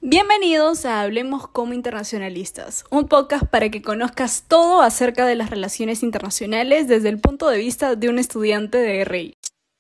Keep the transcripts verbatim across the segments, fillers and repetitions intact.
Bienvenidos a Hablemos como Internacionalistas, un podcast para que conozcas todo acerca de las relaciones internacionales desde el punto de vista de un estudiante de R I.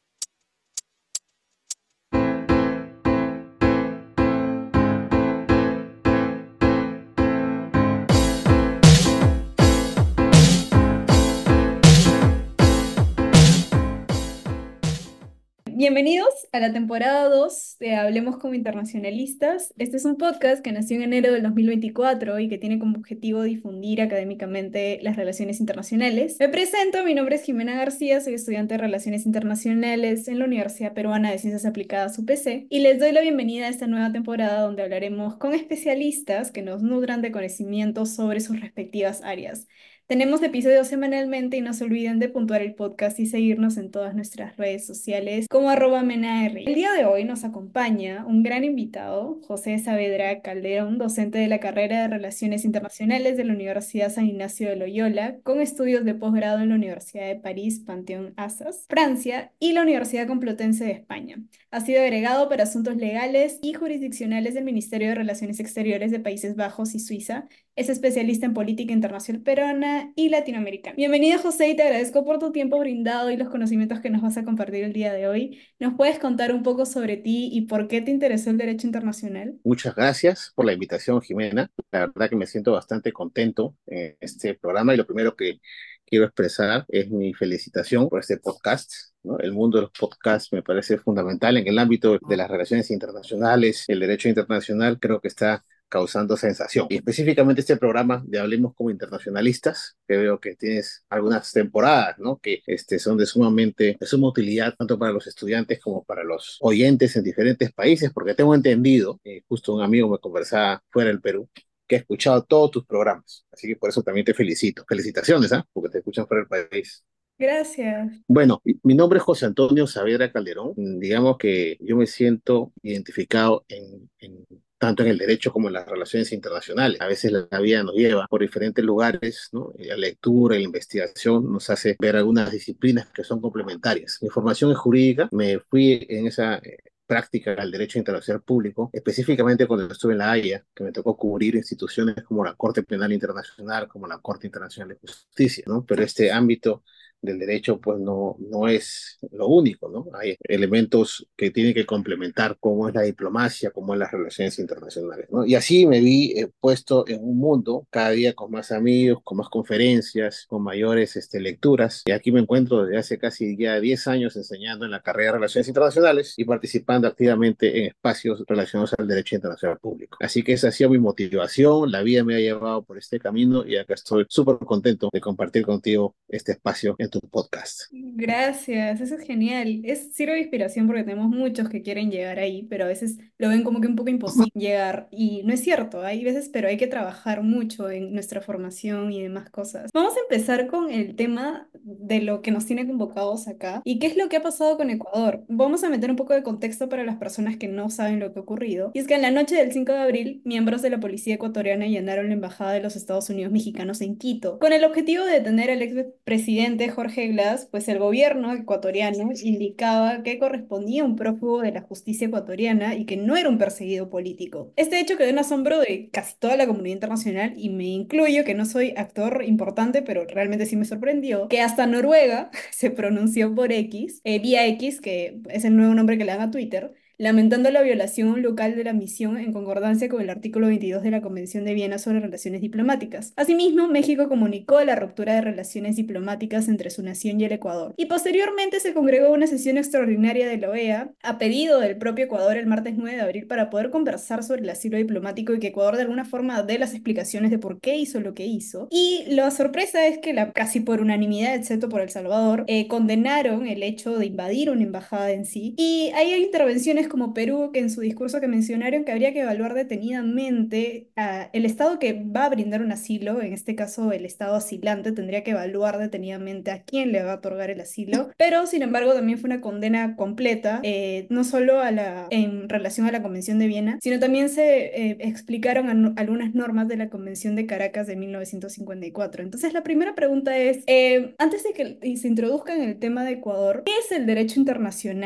Bienvenidos a la temporada dos de Hablemos como Internacionalistas. Este es un podcast que nació en enero del dos mil veinticuatro y que tiene como objetivo difundir académicamente las relaciones internacionales. Me presento, mi nombre es Jimena García, soy estudiante de Relaciones Internacionales en la Universidad Peruana de Ciencias Aplicadas U P C y les doy la bienvenida a esta nueva temporada donde hablaremos con especialistas que nos nutran de conocimientos sobre sus respectivas áreas. Tenemos episodios semanalmente y no se olviden de puntuar el podcast y seguirnos en todas nuestras redes sociales como arroba menarr. El día de hoy nos acompaña un gran invitado, José Saavedra Calderón, docente de la carrera de Relaciones Internacionales de la Universidad San Ignacio de Loyola, con estudios de posgrado en la Universidad de París, Panteón Assas, Francia, y la Universidad Complutense de España. Ha sido agregado para asuntos legales y jurisdiccionales del Ministerio de Relaciones Exteriores de Países Bajos y Suiza. Es especialista en política internacional peruana y latinoamericana. Bienvenida, José, y te agradezco por tu tiempo brindado y los conocimientos que nos vas a compartir el día de hoy. ¿Nos puedes contar un poco sobre ti y por qué te interesó el derecho internacional? Muchas gracias por la invitación, Jimena. La verdad que me siento bastante contento en este programa y lo primero que quiero expresar es mi felicitación por este podcast, ¿no? El mundo de los podcasts me parece fundamental en el ámbito de las relaciones internacionales, el derecho internacional creo que está causando sensación. Y específicamente este programa de Hablemos como Internacionalistas, que veo que tienes algunas temporadas, ¿no? Que este, son de sumamente, de suma utilidad tanto para los estudiantes como para los oyentes en diferentes países, porque tengo entendido, eh, justo un amigo me conversaba fuera del Perú, que ha escuchado todos tus programas. Así que por eso también te felicito. Felicitaciones, ¿ah? Porque te escuchan fuera del país. Gracias. Bueno, mi nombre es José Antonio Saavedra Calderón. Digamos que yo me siento identificado en, en- tanto en el derecho como en las relaciones internacionales. A veces la, la vida nos lleva por diferentes lugares, ¿no? Y la lectura y la investigación nos hace ver algunas disciplinas que son complementarias. Mi formación es jurídica, me fui en esa eh, práctica al derecho internacional público, específicamente cuando estuve en La Haya, que me tocó cubrir instituciones como la Corte Penal Internacional, como la Corte Internacional de Justicia, ¿no? Pero este ámbito del derecho pues no, no es lo único, ¿no? Hay elementos que tienen que complementar cómo es la diplomacia, cómo es las relaciones internacionales, ¿no? Y así me vi eh, puesto en un mundo cada día con más amigos, con más conferencias, con mayores este, lecturas. Y aquí me encuentro desde hace casi ya diez años enseñando en la carrera de Relaciones Internacionales y participando activamente en espacios relacionados al derecho internacional público. Así que esa ha sido mi motivación, la vida me ha llevado por este camino y acá estoy súper contento de compartir contigo este espacio en tu podcast. Gracias, eso es genial. Es sirve de inspiración porque tenemos muchos que quieren llegar ahí, pero a veces lo ven como que un poco imposible llegar. Y no es cierto, hay veces, pero hay que trabajar mucho en nuestra formación y demás cosas. Vamos a empezar con el tema de lo que nos tiene convocados acá y qué es lo que ha pasado con Ecuador. Vamos a meter un poco de contexto para las personas que no saben lo que ha ocurrido. Y es que en la noche del cinco de abril, miembros de la policía ecuatoriana allanaron la embajada de los Estados Unidos mexicanos en Quito, con el objetivo de detener al expresidente Jorge Glass, pues el gobierno ecuatoriano indicaba que correspondía a un prófugo de la justicia ecuatoriana y que no era un perseguido político. Este hecho quedó en asombro de casi toda la comunidad internacional y me incluyo, que no soy actor importante, pero realmente sí me sorprendió, que hasta Noruega se pronunció por X, eh, vía X, que es el nuevo nombre que le dan a Twitter, lamentando la violación a un local de la misión en concordancia con el artículo veintidós de la Convención de Viena sobre relaciones diplomáticas. Asimismo, México comunicó la ruptura de relaciones diplomáticas entre su nación y el Ecuador. Y posteriormente se congregó una sesión extraordinaria de la O E A a pedido del propio Ecuador el martes nueve de abril para poder conversar sobre el asilo diplomático y que Ecuador de alguna forma dé las explicaciones de por qué hizo lo que hizo. Y la sorpresa es que la, casi por unanimidad, excepto por El Salvador, eh, condenaron el hecho de invadir una embajada en sí. Y ahí hay intervenciones como Perú, que en su discurso que mencionaron que habría que evaluar detenidamente a el Estado que va a brindar un asilo, en este caso el Estado asilante, tendría que evaluar detenidamente a quién le va a otorgar el asilo, pero sin embargo también fue una condena completa, eh, no solo a la, en relación a la Convención de Viena, sino también se eh, explicaron an- algunas normas de la Convención de Caracas de mil novecientos cincuenta y cuatro. Entonces la primera pregunta es, eh, antes de que se introduzca en el tema de Ecuador, ¿qué es el derecho internacional?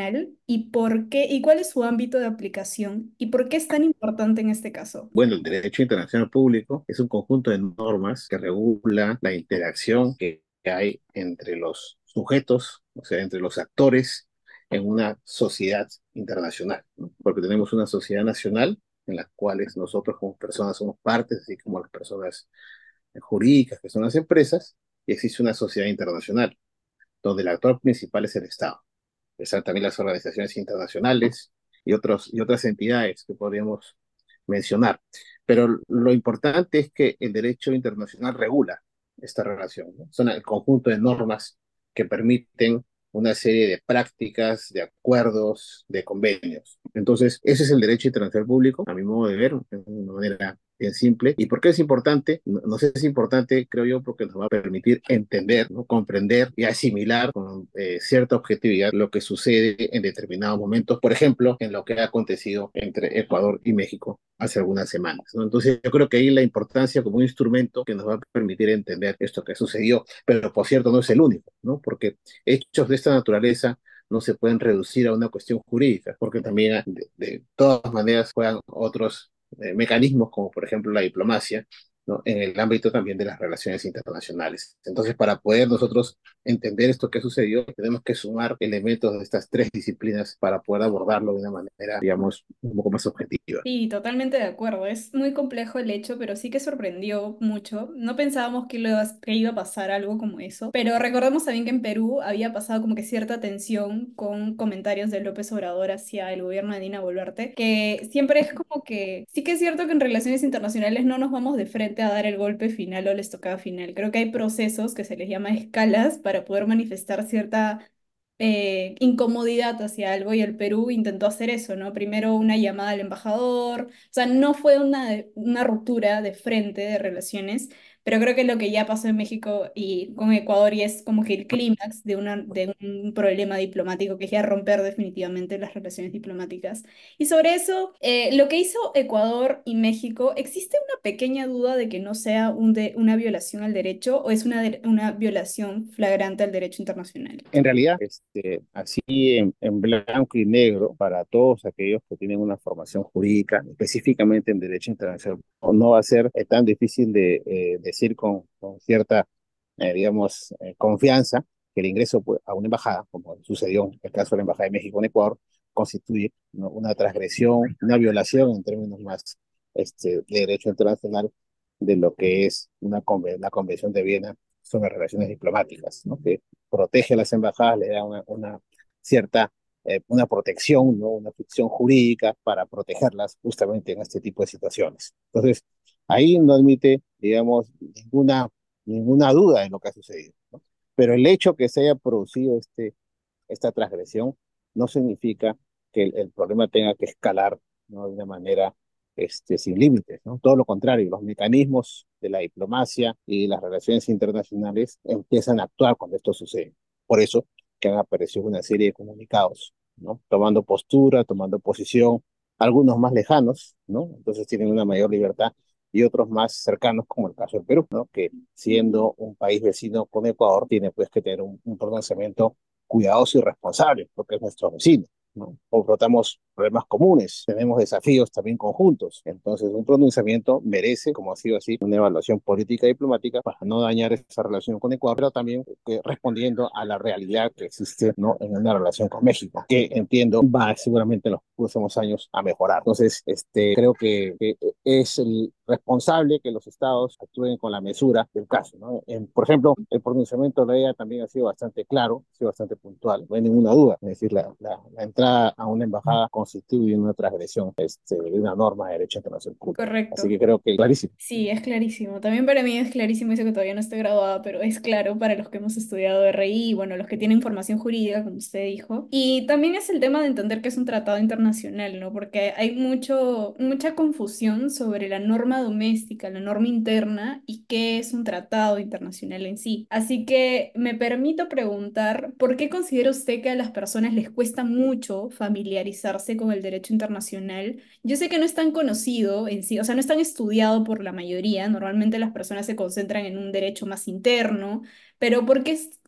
y por qué, y cuál es su ámbito de aplicación y por qué es tan importante en este caso? Bueno, el derecho internacional público es un conjunto de normas que regula la interacción que hay entre los sujetos, o sea, entre los actores en una sociedad internacional, ¿no? Porque tenemos una sociedad nacional en la cual nosotros como personas somos partes, así como las personas jurídicas que son las empresas, y existe una sociedad internacional, donde el actor principal es el Estado. Están también las organizaciones internacionales y, otros, y otras entidades que podríamos mencionar. Pero lo importante es que el derecho internacional regula esta relación, ¿no? Son el conjunto de normas que permiten una serie de prácticas, de acuerdos, de convenios. Entonces, ese es el derecho internacional público, a mi modo de ver, de una manera bien simple. ¿Y por qué es importante? No, no sé, es importante, creo yo, porque nos va a permitir entender, ¿no? Comprender y asimilar con eh, cierta objetividad lo que sucede en determinados momentos, por ejemplo, en lo que ha acontecido entre Ecuador y México hace algunas semanas, ¿no? Entonces, yo creo que ahí la importancia como un instrumento que nos va a permitir entender esto que sucedió, pero por cierto, no es el único, ¿no? Porque hechos de esta naturaleza no se pueden reducir a una cuestión jurídica, porque también de, de todas maneras juegan otros eh, mecanismos, como por ejemplo la diplomacia, ¿no? En el ámbito también de las relaciones internacionales. Entonces, para poder nosotros entender esto que sucedió, tenemos que sumar elementos de estas tres disciplinas para poder abordarlo de una manera, digamos, un poco más objetiva. Sí, totalmente de acuerdo. Es muy complejo el hecho, pero sí que sorprendió mucho. No pensábamos que, lo, que iba a pasar algo como eso, pero recordemos también que en Perú había pasado como que cierta tensión con comentarios de López Obrador hacia el gobierno de Dina Boluarte, que siempre es como que sí que es cierto que en relaciones internacionales no nos vamos de frente a dar el golpe final o la estocada final. Creo que hay procesos que se les llama escalas para poder manifestar cierta eh, incomodidad hacia algo y el Perú intentó hacer eso, ¿no? Primero una llamada al embajador, o sea, no fue una, una ruptura de frente de relaciones, pero creo que lo que ya pasó en México y con Ecuador y es como que el clímax de, una, de un problema diplomático que es ya romper definitivamente las relaciones diplomáticas. Y sobre eso, eh, lo que hizo Ecuador y México, ¿existe una pequeña duda de que no sea un de, una violación al derecho o es una, de- una violación flagrante al derecho internacional? En realidad, este, así en, en blanco y negro, para todos aquellos que tienen una formación jurídica, específicamente en derecho internacional, no va a ser eh, tan difícil de eh, decir con, con cierta, eh, digamos, eh, confianza que el ingreso pues, a una embajada, como sucedió en el caso de la Embajada de México en Ecuador, constituye, ¿no? Una transgresión, una violación en términos más este, de derecho internacional de lo que es una, conven la Convención de Viena sobre relaciones diplomáticas, ¿no? Que protege a las embajadas, le da una, una cierta, eh, una protección, ¿no? Una ficción jurídica para protegerlas justamente en este tipo de situaciones. Entonces, ahí no admite, digamos, ninguna, ninguna duda en lo que ha sucedido, ¿no? Pero el hecho que se haya producido este, esta transgresión no significa que el, el problema tenga que escalar, ¿no? De una manera este, sin límites, ¿no? Todo lo contrario, los mecanismos de la diplomacia y las relaciones internacionales empiezan a actuar cuando esto sucede. Por eso que han aparecido una serie de comunicados, ¿no? Tomando postura, tomando posición, algunos más lejanos, ¿no? Entonces tienen una mayor libertad y otros más cercanos, como el caso del Perú, ¿no? Que siendo un país vecino con Ecuador, tiene pues que tener un, un pronunciamiento cuidadoso y responsable, porque es nuestro vecino, ¿no? Confrontamos problemas comunes, tenemos desafíos también conjuntos. Entonces, un pronunciamiento merece, como ha sido así, una evaluación política y diplomática para no dañar esa relación con Ecuador, pero también eh, respondiendo a la realidad que existe, ¿no? En una relación con México, que entiendo va seguramente en los próximos años a mejorar. Entonces, este, creo que, que es el responsable que los estados actúen con la mesura del caso, ¿no? En, por ejemplo, el pronunciamiento de la E A también ha sido bastante claro, ha sido bastante puntual, no hay ninguna duda. Es decir, la, la, la entrada a una embajada constituye una transgresión este, de una norma de derecho internacional público. Así Correcto. que creo que clarísimo. Sí, es clarísimo. También para mí es clarísimo eso que todavía no estoy graduada, pero es claro para los que hemos estudiado R I y bueno, los que tienen formación jurídica, como usted dijo. Y también es el tema de entender que es un tratado internacional, ¿no? Porque hay mucho, mucha confusión sobre la norma doméstica, la norma interna y qué es un tratado internacional en sí. Así que me permito preguntar, ¿por qué considera usted que a las personas les cuesta mucho familiarizarse con el derecho internacional? Yo sé que no es tan conocido en sí, o sea, no es tan estudiado por la mayoría. Normalmente las personas se concentran en un derecho más interno, pero ¿por qué es-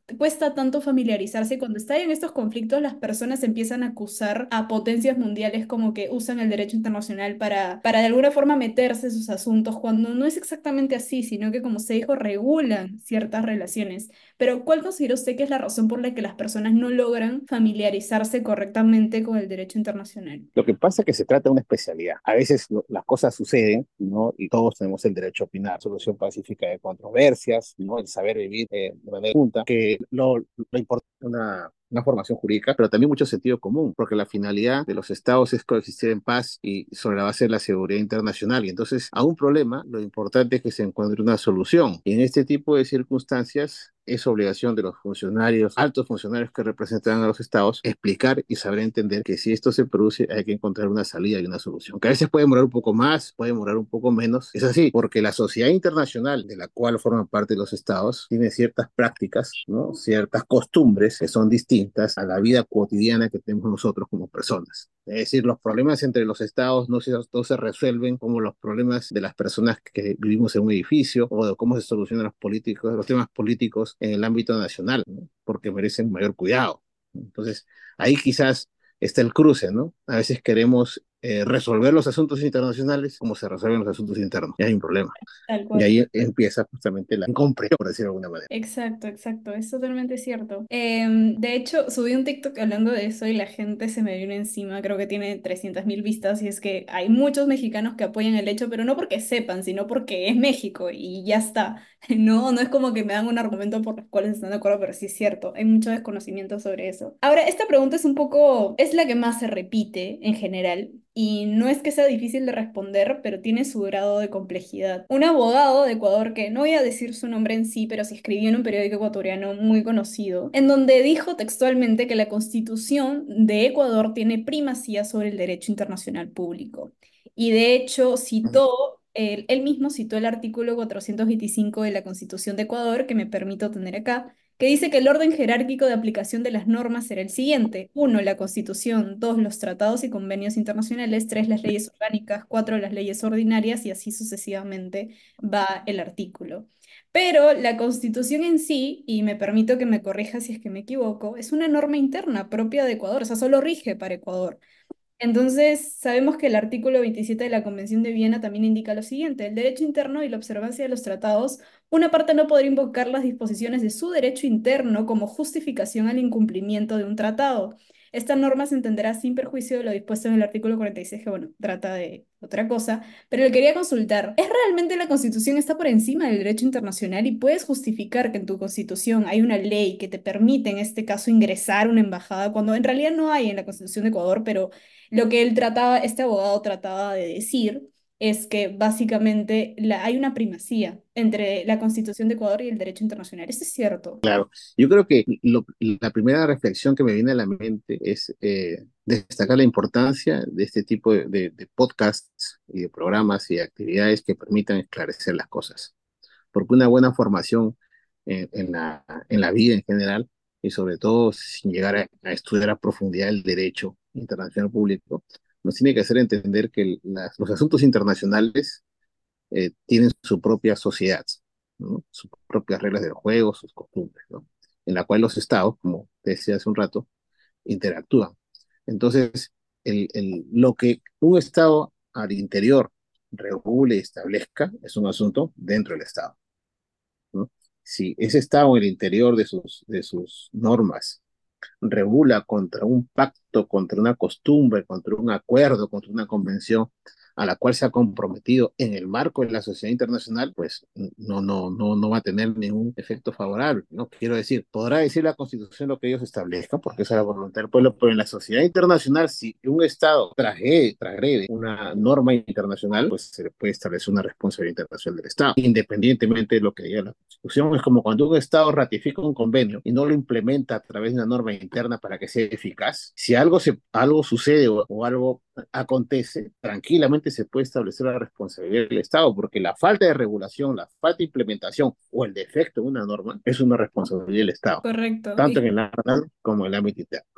cuesta tanto familiarizarse. Cuando están en estos conflictos, las personas empiezan a acusar a potencias mundiales como que usan el derecho internacional para, para de alguna forma meterse en sus asuntos, cuando no es exactamente así, sino que, como se dijo, regulan ciertas relaciones. Pero ¿cuál considera usted que es la razón por la que las personas no logran familiarizarse correctamente con el derecho internacional? Lo que pasa es que se trata de una especialidad. A veces lo- las cosas suceden, ¿no? Y todos tenemos el derecho a opinar, solución pacífica de controversias, ¿no? El saber vivir eh, de manera junta, que lo, lo importante es una, una formación jurídica, pero también mucho sentido común, porque la finalidad de los estados es coexistir en paz y sobre la base de la seguridad internacional. Y entonces, a un problema, lo importante es que se encuentre una solución. Y en este tipo de circunstancias, es obligación de los funcionarios, altos funcionarios que representan a los estados, explicar y saber entender que si esto se produce hay que encontrar una salida y una solución, que a veces puede demorar un poco más, puede demorar un poco menos. Es así, porque la sociedad internacional de la cual forman parte los estados tiene ciertas prácticas, ¿no? Ciertas costumbres que son distintas a la vida cotidiana que tenemos nosotros como personas. Es decir, los problemas entre los estados no se, no se resuelven como los problemas de las personas que vivimos en un edificio o de cómo se solucionan los políticos, los temas políticos en el ámbito nacional, ¿no? Porque merecen mayor cuidado. Entonces, ahí quizás está el cruce, ¿no? A veces queremos eh, resolver los asuntos internacionales como se resuelven los asuntos internos. Y hay un problema. Tal Y cual. ahí empieza justamente la incomprensión, por decirlo de alguna manera. Exacto, exacto, es totalmente cierto. Em, de hecho, subí un TikTok hablando de eso y la gente se me vino encima, creo que tiene trescientas mil vistas y es que hay muchos mexicanos que apoyan el hecho, pero no porque sepan, sino porque es México y ya está. No, no es como que me dan un argumento por los cuales están de acuerdo, pero sí es cierto, hay mucho desconocimiento sobre eso. Ahora, esta pregunta es un poco, es la que más se repite en general. Y no es que sea difícil de responder, pero tiene su grado de complejidad. Un abogado de Ecuador, que no voy a decir su nombre en sí, pero sí escribió en un periódico ecuatoriano muy conocido, en donde dijo textualmente que la Constitución de Ecuador tiene primacía sobre el derecho internacional público. Y de hecho citó, él, él mismo citó el artículo cuatrocientos veinticinco de la Constitución de Ecuador, que me permito tener acá, que dice que el orden jerárquico de aplicación de las normas será el siguiente. Uno, la Constitución. Dos, los tratados y convenios internacionales. Tres, las leyes orgánicas. Cuatro, las leyes ordinarias y así sucesivamente va el artículo. Pero la Constitución en sí, y me permito que me corrija si es que me equivoco, es una norma interna propia de Ecuador, o sea, solo rige para Ecuador. Entonces, sabemos que el artículo veintisiete de la Convención de Viena también indica lo siguiente: el derecho interno y la observancia de los tratados, una parte no podrá invocar las disposiciones de su derecho interno como justificación al incumplimiento de un tratado. Esta norma se entenderá sin perjuicio de lo dispuesto en el artículo cuarenta y seis, que bueno, trata de otra cosa, pero le quería consultar, ¿es realmente la Constitución está por encima del derecho internacional y puedes justificar que en tu Constitución hay una ley que te permite en este caso ingresar a una embajada cuando en realidad no hay en la Constitución de Ecuador, pero lo que él trataba, este abogado trataba de decir es que básicamente la- hay una primacía entre la Constitución de Ecuador y el derecho internacional? ¿Esto es cierto? Claro, yo creo que lo- la primera reflexión que me viene a la mente es eh, destacar la importancia de este tipo de, de- de podcasts y de programas y de actividades que permitan esclarecer las cosas. Porque una buena formación en, en la, en la vida en general, y sobre todo sin llegar a, a estudiar a profundidad el derecho internacional público, nos tiene que hacer entender que el- las- los asuntos internacionales eh, tienen su propia sociedad, ¿no? Sus propias reglas del juego, sus costumbres, ¿no? En la cual los estados, como te decía hace un rato, interactúan. Entonces, el, el- lo que un estado al interior regule y establezca es un asunto dentro del estado, ¿no? Si ese estado en el interior de sus, de sus normas regula contra un pacto, contra una costumbre, contra un acuerdo, contra una convención a la cual se ha comprometido en el marco de la sociedad internacional, pues no, no, no, no va a tener ningún efecto favorable. No quiero decir, podrá decir la Constitución lo que ellos establezcan, porque esa es la voluntad del pueblo, pero en la sociedad internacional, si un Estado transgrede, transgrede una norma internacional, pues se le puede establecer una responsabilidad internacional del Estado, independientemente de lo que diga la Constitución. Es como cuando un Estado ratifica un convenio y no lo implementa a través de una norma interna para que sea eficaz. Si algo, se, algo sucede o, o algo acontece, tranquilamente se puede establecer la responsabilidad del Estado, porque la falta de regulación, la falta de implementación o el defecto de una norma es una responsabilidad del Estado, Correcto. tanto en Y el ámbito nacional como en el ámbito interno.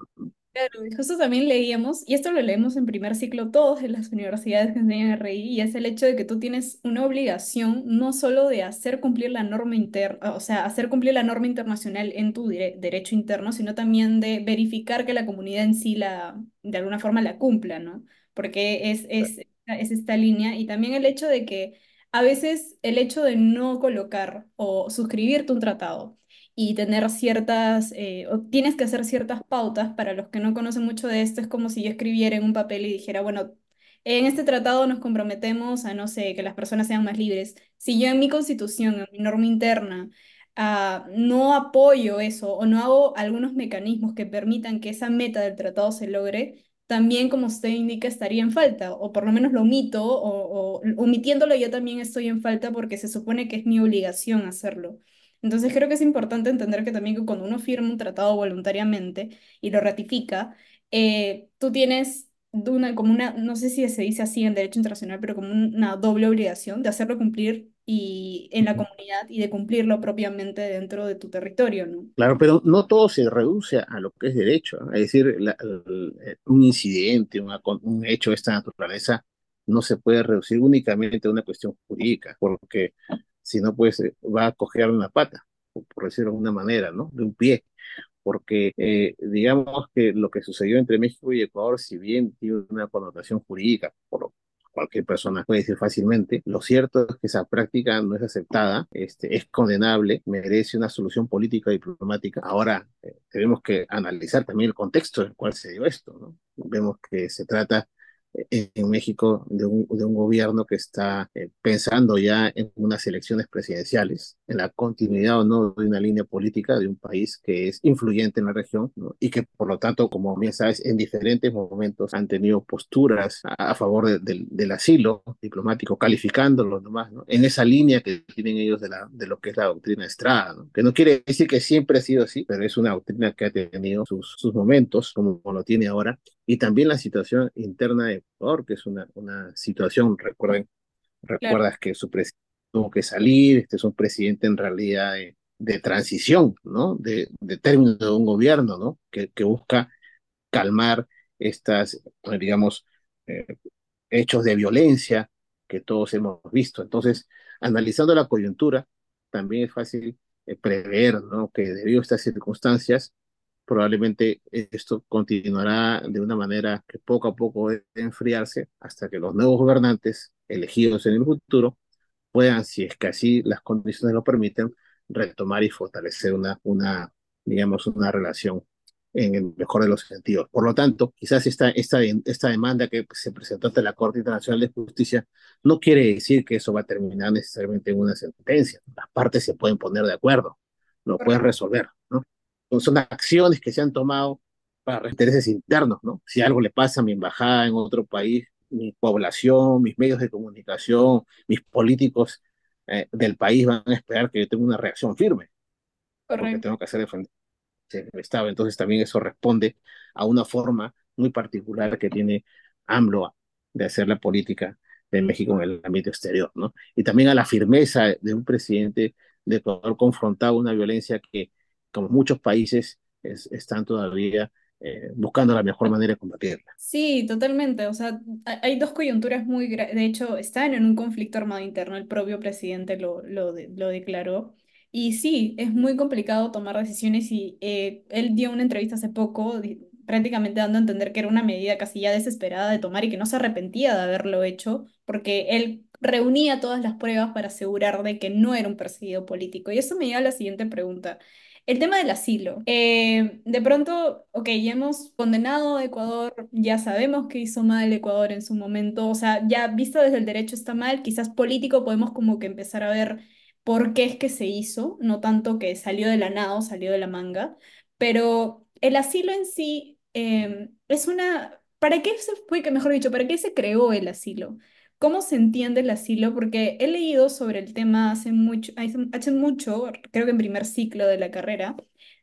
Claro, y justo también leíamos, y esto lo leemos en primer ciclo todos en las universidades que enseñan R I, y es el hecho de que tú tienes una obligación no solo de hacer cumplir la norma interna, o sea, hacer cumplir la norma internacional en tu dire- derecho interno, sino también de verificar que la comunidad en sí la, de alguna forma la cumpla, ¿no? Porque es, es, es esta línea, y también el hecho de que a veces el hecho de no colocar o suscribirte un tratado y tener ciertas, eh, o tienes que hacer ciertas pautas. Para los que no conocen mucho de esto, es como si yo escribiera en un papel y dijera, bueno, en este tratado nos comprometemos a, no sé, que las personas sean más libres. Si yo en mi constitución, en mi norma interna, ah, no apoyo eso o no hago algunos mecanismos que permitan que esa meta del tratado se logre, también, como usted indica, estaría en falta, o por lo menos lo omito, o, o omitiéndolo yo también estoy en falta porque se supone que es mi obligación hacerlo. Entonces creo que es importante entender que también que cuando uno firma un tratado voluntariamente y lo ratifica, eh, tú tienes de una, como una, no sé si se dice así en derecho internacional, pero como una doble obligación de hacerlo cumplir y en la comunidad y de cumplirlo propiamente dentro de tu territorio, ¿no? Claro, pero no todo se reduce a lo que es derecho, ¿no? Es decir, la- el- eh, un incidente, una con- un hecho de esta naturaleza no se puede reducir únicamente a una cuestión jurídica, porque si no, pues eh, va a coger una pata, por por decirlo de alguna manera, ¿no? De un pie, porque eh, digamos que lo que sucedió entre México y Ecuador, si bien tiene una connotación jurídica, por cualquier persona puede decir fácilmente, lo cierto es que esa práctica no es aceptada, este, es condenable, merece una solución política y diplomática. Ahora, eh, tenemos que analizar también el contexto en el cual se dio esto, ¿no? Vemos que se trata eh, en México de un, de un gobierno que está eh, pensando ya en unas elecciones presidenciales, en la continuidad o no de una línea política de un país que es influyente en la región, ¿no? Y que por lo tanto, como bien sabes, en diferentes momentos han tenido posturas a, a favor de, del del asilo diplomático, calificándolo nomás, ¿no? En esa línea que tienen ellos de, la, de lo que es la doctrina Estrada, ¿no? Que no quiere decir que siempre ha sido así, pero es una doctrina que ha tenido sus, sus momentos, como lo tiene ahora, y también la situación interna de Ecuador, que es una, una situación, recuerden, Claro, recuerdas que su presidente tuvo que salir, este es un presidente en realidad de, de transición, ¿no? De, de término de un gobierno, ¿no? Que, que busca calmar estas, eh, digamos, eh, hechos de violencia que todos hemos visto. Entonces, analizando la coyuntura, también es fácil eh, prever, ¿no? Que debido a estas circunstancias, probablemente esto continuará de una manera que poco a poco debe enfriarse hasta que los nuevos gobernantes elegidos en el futuro puedan, si es que así las condiciones lo permiten, retomar y fortalecer una, una digamos, una relación en el mejor de los sentidos. Por lo tanto, quizás esta, esta, esta demanda que se presentó ante la Corte Internacional de Justicia no quiere decir que eso va a terminar necesariamente en una sentencia. Las partes se pueden poner de acuerdo, lo pueden correcto. resolver, ¿no? Son acciones que se han tomado para intereses internos, ¿no? Si algo le pasa a mi embajada en otro país, mi población, mis medios de comunicación, mis políticos eh, del país van a esperar que yo tenga una reacción firme, porque Correcto. tengo que hacer defender el Estado. Entonces también eso responde a una forma muy particular que tiene AMLO de hacer la política de México en el ámbito exterior, ¿no? Y también a la firmeza de un presidente de Ecuador confrontado una violencia que, como muchos países, es, están todavía eh, buscando la mejor manera de combatirla. Sí, totalmente. O sea, ha- hay dos coyunturas muy gra- de hecho, están en un conflicto armado interno, el propio presidente lo, lo, de- lo declaró. Y sí, es muy complicado tomar decisiones y eh, él dio una entrevista hace poco, di- prácticamente dando a entender que era una medida casi ya desesperada de tomar y que no se arrepentía de haberlo hecho, porque él reunía todas las pruebas para asegurar de que no era un perseguido político. Y eso me lleva a la siguiente pregunta. El tema del asilo. Eh, de pronto, ok, ya hemos condenado a Ecuador, ya sabemos que hizo mal Ecuador en su momento, o sea, ya visto desde el derecho está mal, quizás político podemos como que empezar a ver por qué es que se hizo, no tanto que salió de la nada o salió de la manga, pero el asilo en sí eh, es una... ¿Para qué se fue, que mejor dicho, para qué se creó el asilo? ¿Cómo se entiende el asilo? Porque he leído sobre el tema hace mucho, hace, hace mucho, creo que en primer ciclo de la carrera,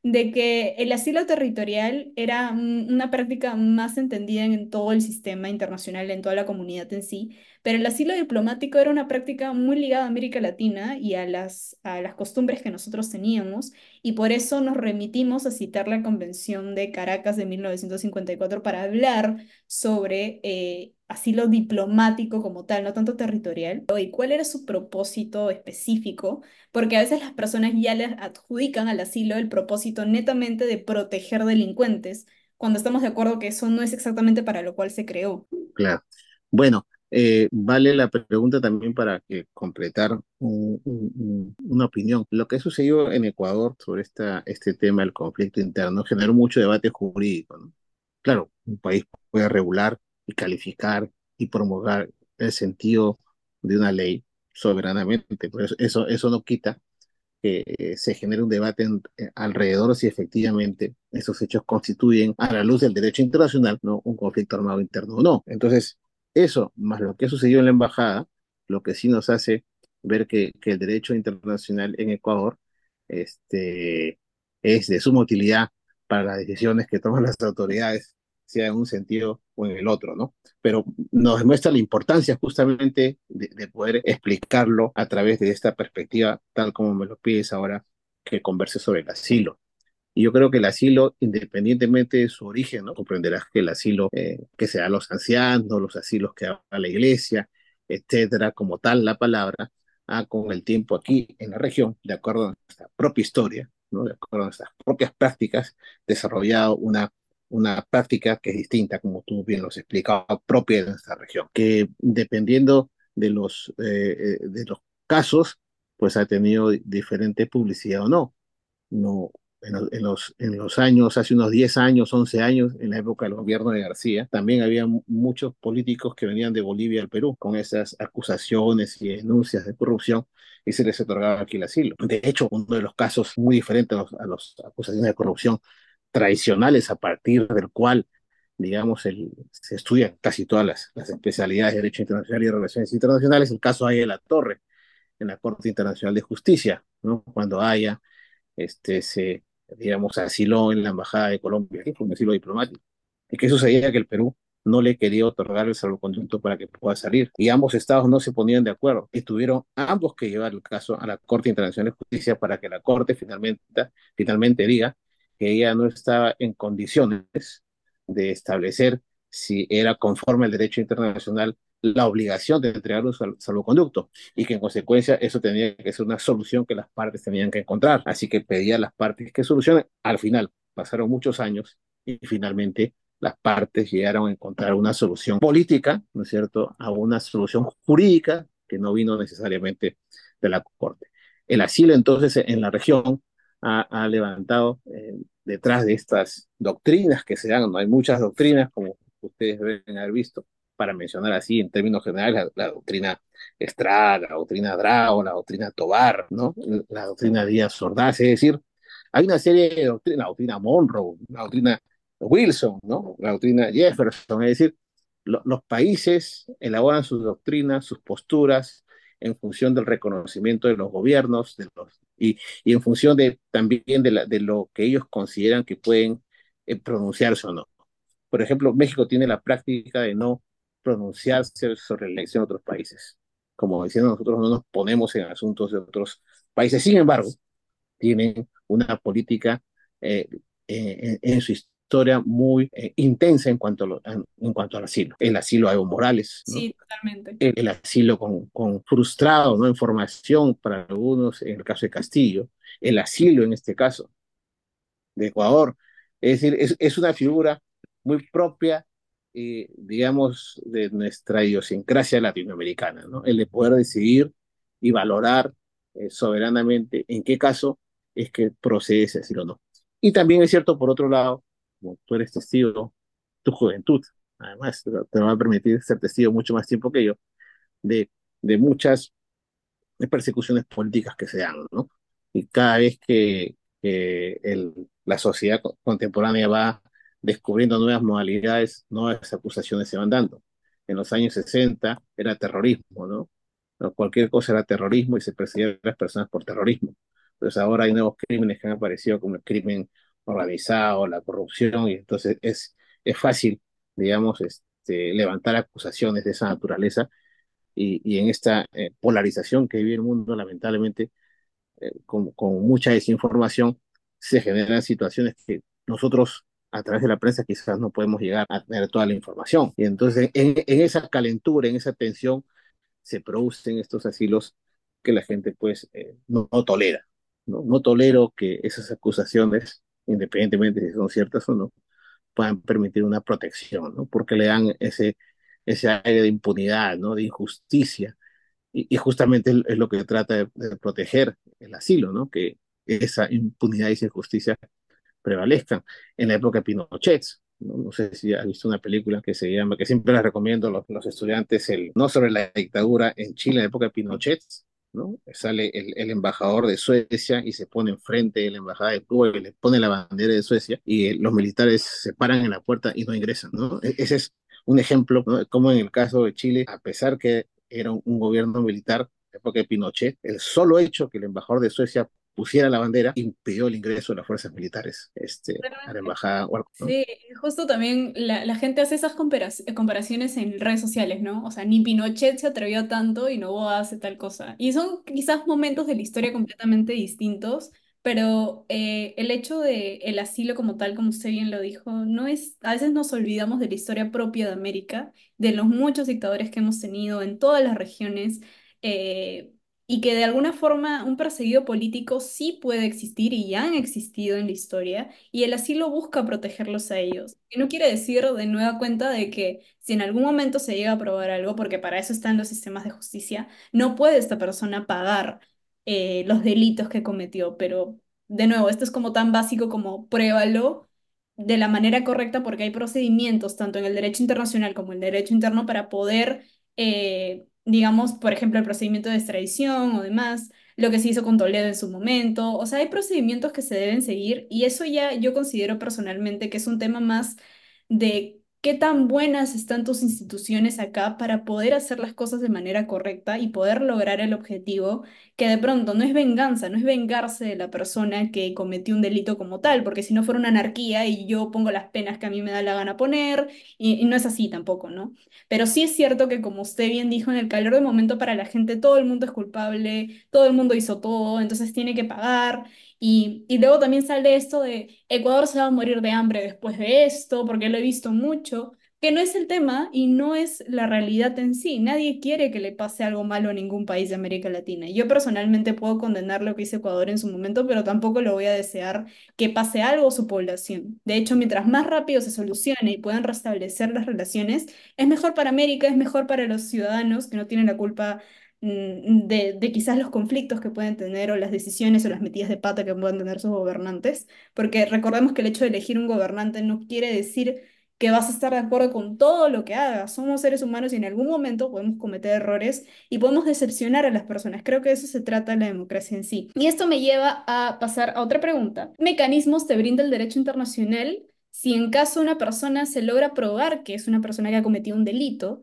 de que el asilo territorial era mm, una práctica más entendida en, en todo el sistema internacional, en toda la comunidad en sí, pero el asilo diplomático era una práctica muy ligada a América Latina y a las, a las costumbres que nosotros teníamos, y por eso nos remitimos a citar la Convención de Caracas de mil novecientos cincuenta y cuatro para hablar sobre eh, asilo diplomático como tal, no tanto territorial. ¿Y cuál era su propósito específico? Porque a veces las personas ya les adjudican al asilo el propósito netamente de proteger delincuentes, cuando estamos de acuerdo que eso no es exactamente para lo cual se creó. Claro. Bueno, eh, vale la pregunta también para que completar un- un- un- una opinión. Lo que sucedió en Ecuador sobre esta, este tema del conflicto interno generó mucho debate jurídico, ¿no? Claro, un país puede regular y calificar y promulgar el sentido de una ley soberanamente, pero eso, eso, eso no quita que eh, se genere un debate en- eh, alrededor si efectivamente esos hechos constituyen, a la luz del derecho internacional, ¿no? Un conflicto armado interno o no. Entonces, eso, más lo que sucedió en la embajada, lo que sí nos hace ver que, que el derecho internacional en Ecuador este, es de suma utilidad para las decisiones que toman las autoridades, sea en un sentido o en el otro, ¿no? Pero nos demuestra la importancia justamente de, de poder explicarlo a través de esta perspectiva, tal como me lo pides ahora, que converse sobre el asilo. Y yo creo que el asilo, independientemente de su origen, ¿no? Comprenderás que el asilo eh, que se da a los ancianos, los asilos que da a la iglesia, etcétera, como tal la palabra, ha con el tiempo aquí en la región, de acuerdo a nuestra propia historia, ¿no? De acuerdo a nuestras propias prácticas, desarrollado una, una práctica que es distinta, como tú bien lo has explicado, propia de nuestra región, que dependiendo de los, eh, eh, de los casos, pues ha tenido diferente publicidad o no. No, en, los, en los, en los años, hace unos diez años, once años, en la época del gobierno de García, también había mu- muchos políticos que venían de Bolivia al Perú con esas acusaciones y denuncias de corrupción y se les otorgaba aquí el asilo. De hecho, uno de los casos muy diferentes a los, a las acusaciones de corrupción tradicionales a partir del cual, digamos, el, se estudian casi todas las, las especialidades de Derecho Internacional y Relaciones Internacionales, el caso Haya de la Torre en la Corte Internacional de Justicia, ¿no? Cuando Haya este, se, digamos, asiló en la Embajada de Colombia, que fue un asilo diplomático. ¿Y qué sucedía? Que el Perú no le quería otorgar el salvoconducto para que pueda salir. Y ambos estados no se ponían de acuerdo. Y tuvieron ambos que llevar el caso a la Corte Internacional de Justicia para que la Corte finalmente, finalmente diga que ella no estaba en condiciones de establecer si era conforme al derecho internacional la obligación de entregar un sal salvoconducto y que en consecuencia eso tenía que ser una solución que las partes tenían que encontrar. Así que pedía a las partes que solucionen. Al final, pasaron muchos años y finalmente las partes llegaron a encontrar una solución política, ¿no es cierto?, a una solución jurídica que no vino necesariamente de la Corte. El asilo entonces en la región ha, ha levantado eh, detrás de estas doctrinas que se dan, no hay muchas doctrinas como ustedes deben haber visto, para mencionar así en términos generales, la, la doctrina Estrada, la doctrina Drao, la doctrina Tobar, ¿no? La doctrina Díaz Ordaz, es decir, hay una serie de doctrinas, la doctrina Monroe, la doctrina Wilson, ¿no? La doctrina Jefferson, es decir, lo, los países elaboran sus doctrinas, sus posturas en función del reconocimiento de los gobiernos de los, y, y en función de, también de, la, de lo que ellos consideran que pueden eh, pronunciarse o no. Por ejemplo, México tiene la práctica de no pronunciarse sobre la elección de otros países. Como diciendo, nosotros no nos ponemos en asuntos de otros países. Sin embargo, tienen una política eh, eh, en, en, su historia muy eh, intensa en cuanto, a lo, en, en, cuanto al asilo. El asilo a Evo Morales, ¿no? Sí, totalmente. El, el asilo con, con, frustrado, ¿no? En formación para algunos, en el caso de Castillo. El asilo, en este caso, de Ecuador. Es decir, es, es una figura muy propia, eh, digamos, de nuestra idiosincrasia latinoamericana, ¿no? El de poder decidir y valorar eh, soberanamente en qué caso es que procede ese asilo o no. Y también es cierto, por otro lado, como tú eres testigo, tu juventud, además, te, te va a permitir ser testigo mucho más tiempo que yo, de, de muchas de persecuciones políticas que se dan, ¿no? Y cada vez que, que el, la sociedad contemporánea va descubriendo nuevas modalidades, nuevas acusaciones se van dando. En los años sesenta era terrorismo, ¿no? Cualquier cosa era terrorismo y se perseguía a las personas por terrorismo. pues ahora hay nuevos crímenes que han aparecido como el crimen organizado, la corrupción, y entonces es, es fácil, digamos, este, levantar acusaciones de esa naturaleza y, y en esta eh, polarización que vive el mundo, lamentablemente, eh, con, con mucha desinformación, se generan situaciones que nosotros a través de la prensa quizás no podemos llegar a tener toda la información. Y entonces en, en esa calentura, en esa tensión, se producen estos asilos que la gente pues eh, no, no tolera. ¿no? No tolero que esas acusaciones, independientemente de si son ciertas o no, puedan permitir una protección, ¿no? Porque le dan ese, ese aire de impunidad, ¿no? De injusticia. Y, y justamente es, es lo que trata de, de, proteger el asilo, ¿no? Que esa impunidad y esa injusticia prevalezcan. En la época de Pinochet, ¿no? No sé si has visto una película que se llama, que siempre la recomiendo a los, los estudiantes, el, no sobre la dictadura en Chile en la época de Pinochet, ¿no? Sale el, el embajador de Suecia y se pone enfrente de la embajada de Cuba y le pone la bandera de Suecia y eh, los militares se paran en la puerta y no ingresan, ¿no? E- ese es un ejemplo, ¿no? Como en el caso de Chile, a pesar que era un, un gobierno militar, en la época de Pinochet, el solo hecho que el embajador de Suecia pusiera la bandera impidió el ingreso de las fuerzas militares este, a la embajada o algo, ¿no? Sí, justo también la, la gente hace esas compara- comparaciones en redes sociales, ¿no? O sea, ni Pinochet se atrevió a tanto y Noboa hace tal cosa. Y son quizás momentos de la historia completamente distintos, pero eh, el hecho de el asilo como tal, como usted bien lo dijo, no es, a veces nos olvidamos de la historia propia de América, de los muchos dictadores que hemos tenido en todas las regiones. eh, Y que de alguna forma un perseguido político sí puede existir y ya han existido en la historia y el asilo busca protegerlos a ellos. Y no quiere decir de nueva cuenta de que si en algún momento se llega a probar algo, porque para eso están los sistemas de justicia, no puede esta persona pagar eh, los delitos que cometió. Pero de nuevo, esto es como tan básico como pruébalo de la manera correcta porque hay procedimientos tanto en el derecho internacional como en el derecho interno para poder, eh, digamos, por ejemplo, el procedimiento de extradición o demás lo que se hizo con Toledo en su momento. O sea, hay procedimientos que se deben seguir y eso ya yo considero personalmente que es un tema más de qué tan buenas están tus instituciones acá para poder hacer las cosas de manera correcta y poder lograr el objetivo, que de pronto no es venganza, no es vengarse de la persona que cometió un delito como tal, porque si no fuera una anarquía y yo pongo las penas que a mí me da la gana poner, y, y no es así tampoco, ¿no? Pero sí es cierto que, como usted bien dijo, en el calor del momento para la gente todo el mundo es culpable, todo el mundo hizo todo, entonces tiene que pagar. Y, y luego también sale esto de Ecuador se va a morir de hambre después de esto, porque lo he visto mucho, que no es el tema y no es la realidad en sí. Nadie quiere que le pase algo malo a ningún país de América Latina. Yo personalmente puedo condenar lo que hizo Ecuador en su momento, pero tampoco lo voy a desear que pase algo a su población. De hecho, mientras más rápido se solucione y puedan restablecer las relaciones, es mejor para América, es mejor para los ciudadanos que no tienen la culpa mm, de, de quizás los conflictos que pueden tener o las decisiones o las metidas de pata que puedan tener sus gobernantes, porque recordemos que el hecho de elegir un gobernante no quiere decir que vas a estar de acuerdo con todo lo que haga. Somos seres humanos y en algún momento podemos cometer errores y podemos decepcionar a las personas. Creo que de eso se trata la democracia en sí. Y esto me lleva a pasar a otra pregunta. ¿Qué mecanismos te brinda el derecho internacional si en caso una persona se logra probar que es una persona que ha cometido un delito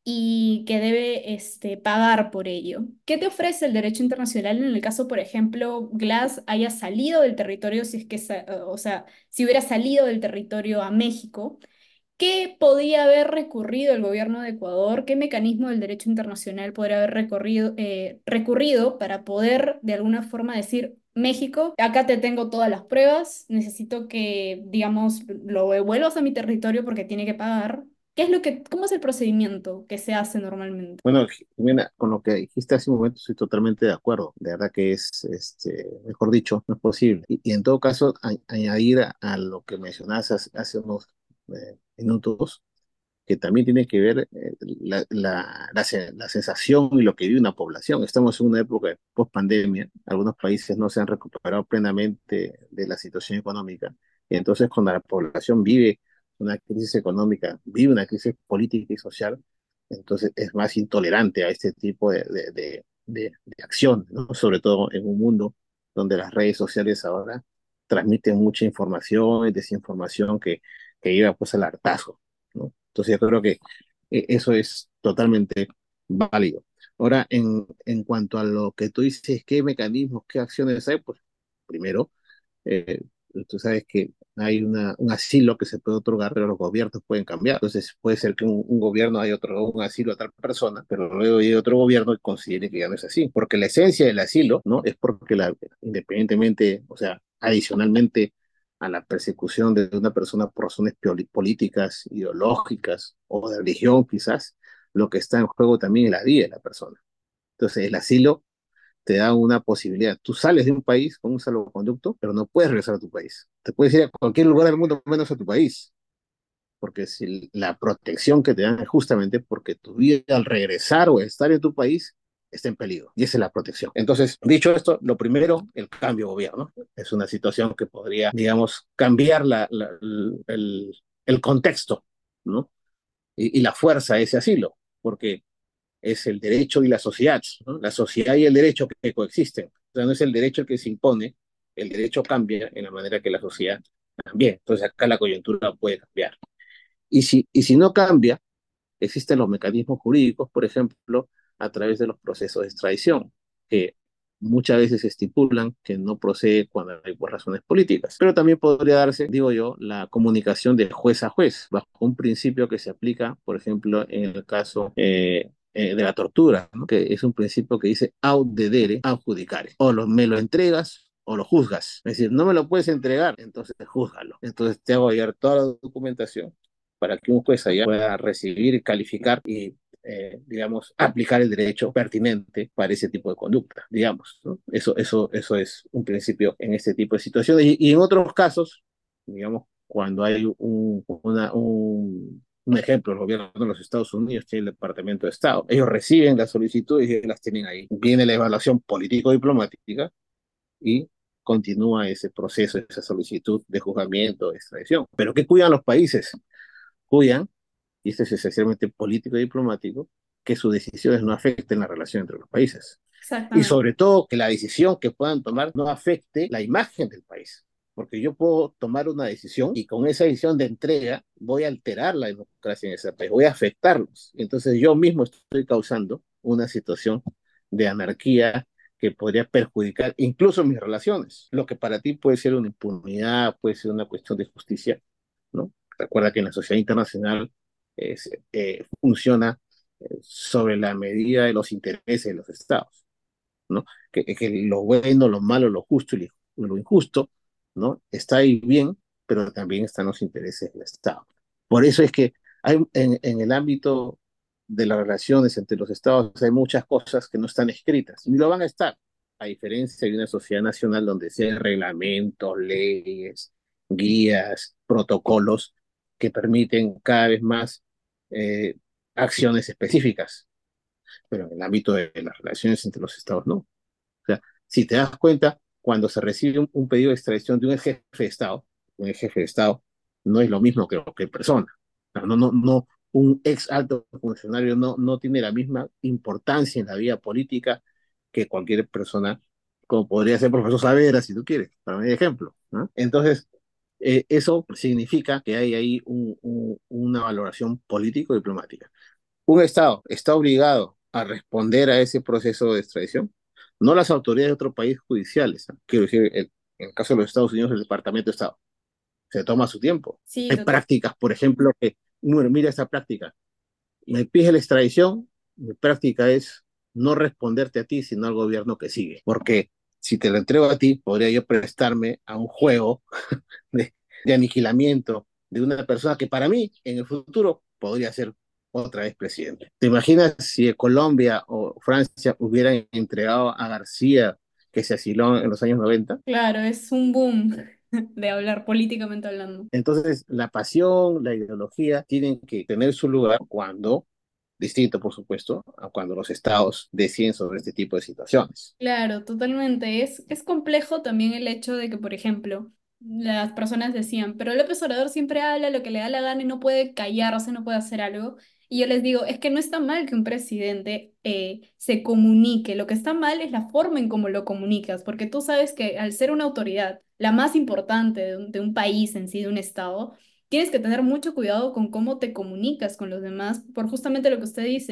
y que debe este, pagar por ello? ¿Qué te ofrece el derecho internacional en el caso, por ejemplo, Glass haya salido del territorio, si es que, sa- o sea, si hubiera salido del territorio a México? ¿Qué podía haber recurrido el gobierno de Ecuador? ¿Qué mecanismo del derecho internacional podría haber recorrido, eh, recurrido para poder de alguna forma decir, México, acá te tengo todas las pruebas, necesito que, digamos, lo devuelvas a mi territorio porque tiene que pagar? ¿Qué es lo que, cómo es el procedimiento que se hace normalmente? Bueno, Jimena, con lo que dijiste hace un momento estoy totalmente de acuerdo. De verdad que es, este, mejor dicho, no es posible. Y, y en todo caso, a- añadir a, a lo que mencionaste hace, hace unos eh, minutos, que también tiene que ver eh, la, la, la, se- la sensación y lo que vive una población. Estamos en una época de post-pandemia. Algunos países no se han recuperado plenamente de la situación económica. Y entonces, cuando la población vive una crisis económica, vive una crisis política y social, entonces es más intolerante a este tipo de, de, de, de, de acción, ¿no? Sobre todo en un mundo donde las redes sociales ahora transmiten mucha información y desinformación que, que lleva pues al hartazgo, ¿no? Entonces yo creo que eh, eso es totalmente válido. Ahora, en, en cuanto a lo que tú dices, ¿qué mecanismos, qué acciones hay? Pues primero, eh, tú sabes que hay una, un asilo que se puede otorgar, pero los gobiernos pueden cambiar. Entonces puede ser que un, un gobierno haya otorgado un asilo a tal persona, pero luego hay otro gobierno que considere que ya no es así. Porque la esencia del asilo, ¿no? Es porque la, independientemente, o sea, adicionalmente a la persecución de una persona por razones pioli- políticas, ideológicas o de religión quizás, lo que está en juego también es la vida de la persona. Entonces el asilo te da una posibilidad. Tú sales de un país con un salvoconducto, pero no puedes regresar a tu país. Te puedes ir a cualquier lugar del mundo menos a tu país, porque si la protección que te dan es justamente porque tu vida al regresar o estar en tu país está en peligro. Y esa es la protección. Entonces, dicho esto, lo primero, el cambio de gobierno. Es una situación que podría, digamos, cambiar la, la, el, el, contexto, ¿no? Y, y la fuerza de ese asilo, porque es el derecho y la sociedad, ¿no? La sociedad y el derecho que coexisten. O sea, no es el derecho el que se impone, el derecho cambia en la manera que la sociedad también. Entonces acá la coyuntura puede cambiar. Y si, y si no cambia, existen los mecanismos jurídicos, por ejemplo, a través de los procesos de extradición, que muchas veces estipulan que no procede cuando hay por razones políticas. Pero también podría darse, digo yo, la comunicación de juez a juez, bajo un principio que se aplica, por ejemplo, en el caso eh, eh, de la tortura, ¿no? Que es un principio que dice aut dedere adjudicare. O lo, me lo entregas o lo juzgas. Es decir, no me lo puedes entregar, entonces júzgalo. Entonces te hago llegar toda la documentación para que un juez allá pueda recibir, calificar y, eh, digamos, aplicar el derecho pertinente para ese tipo de conducta, digamos, ¿no? Eso, eso, eso es un principio en este tipo de situaciones. Y, y en otros casos, digamos, cuando hay un, una, un, un ejemplo, el gobierno de los Estados Unidos tiene el Departamento de Estado. Ellos reciben las solicitudes y las tienen ahí. Viene la evaluación político-diplomática y continúa ese proceso, esa solicitud de juzgamiento, de extradición. ¿Pero qué cuidan los países? Cuidan, y esto es esencialmente político y diplomático, que sus decisiones no afecten la relación entre los países. Y Exactamente. sobre todo que la decisión que puedan tomar no afecte la imagen del país. Porque yo puedo tomar una decisión y con esa decisión de entrega voy a alterar la democracia en ese país, voy a afectarlos. Entonces yo mismo estoy causando una situación de anarquía que podría perjudicar incluso mis relaciones. Lo que para ti puede ser una impunidad, puede ser una cuestión de justicia, ¿no? Recuerda que en la sociedad internacional eh, eh, funciona eh, sobre la medida de los intereses de los estados, ¿no? Que, que lo bueno, lo malo, lo justo y lo injusto, ¿no? Está ahí bien, pero también están los intereses del Estado. Por eso es que hay, en, en el ámbito de las relaciones entre los estados hay muchas cosas que no están escritas, ni lo van a estar, a diferencia de una sociedad nacional donde sí hay reglamentos, leyes, guías, protocolos que permiten cada vez más eh, acciones específicas, pero en el ámbito de las relaciones entre los estados no. O sea, si te das cuenta, cuando se recibe un, un pedido de extradición de un jefe de Estado, un jefe de Estado no es lo mismo que cualquier persona. No, no, no, no, un ex alto funcionario no, no tiene la misma importancia en la vida política que cualquier persona, como podría ser el profesor Saavedra, si tú quieres, para mi ejemplo, ¿no? Entonces, eh, eso significa que hay ahí un, un, una valoración político-diplomática. Un Estado está obligado a responder a ese proceso de extradición, no las autoridades de otro país judiciales. ¿No? Quiero decir, el- en el caso de los Estados Unidos, el Departamento de Estado se toma su tiempo. Sí, Hay total. prácticas, por ejemplo, que, bueno, mira esta práctica, me pide la extradición, mi práctica es no responderte a ti, sino al gobierno que sigue, porque si te lo entrego a ti, podría yo prestarme a un juego de, de aniquilamiento de una persona que para mí en el futuro podría ser otra vez presidente. ¿Te imaginas si Colombia o Francia hubieran entregado a García, que se asiló en los años noventa? Claro, es un boom de hablar políticamente hablando. Entonces, la pasión, la ideología tienen que tener su lugar cuando, distinto por supuesto, a cuando los estados deciden sobre este tipo de situaciones. Claro, totalmente. Es, es complejo también el hecho de que, por ejemplo, las personas decían, pero López Obrador siempre habla lo que le da la gana y no puede callarse, no puede hacer algo. Y yo les digo, es que no está mal que un presidente eh, se comunique, lo que está mal es la forma en cómo lo comunicas, porque tú sabes que al ser una autoridad, la más importante de un, de un país en sí, de un estado, tienes que tener mucho cuidado con cómo te comunicas con los demás, por justamente lo que usted dice.